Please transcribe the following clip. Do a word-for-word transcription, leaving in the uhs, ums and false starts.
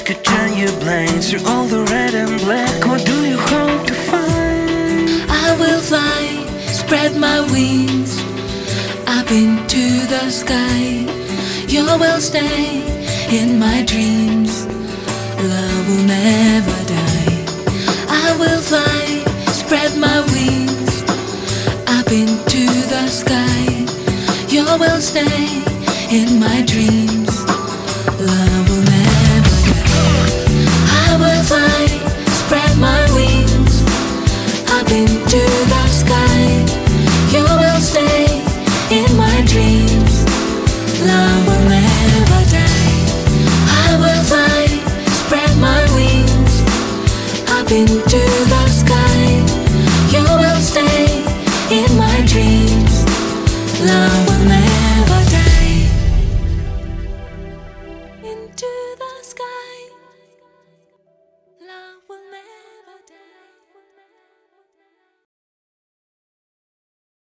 could turn your blinds through all the red and black. What do you hope to find? I will fly, spread my wings up into the sky. You will stay in my dreams. Love will never die. I will fly, spread my wings up into the sky. You will stay in my dreams. Love will never die. I will fly, spread my wings up into the sky. You will stay in my dreams. Love will never die. I will fly, spread my wings up into the sky. You will stay in my dreams. Love will never die. Into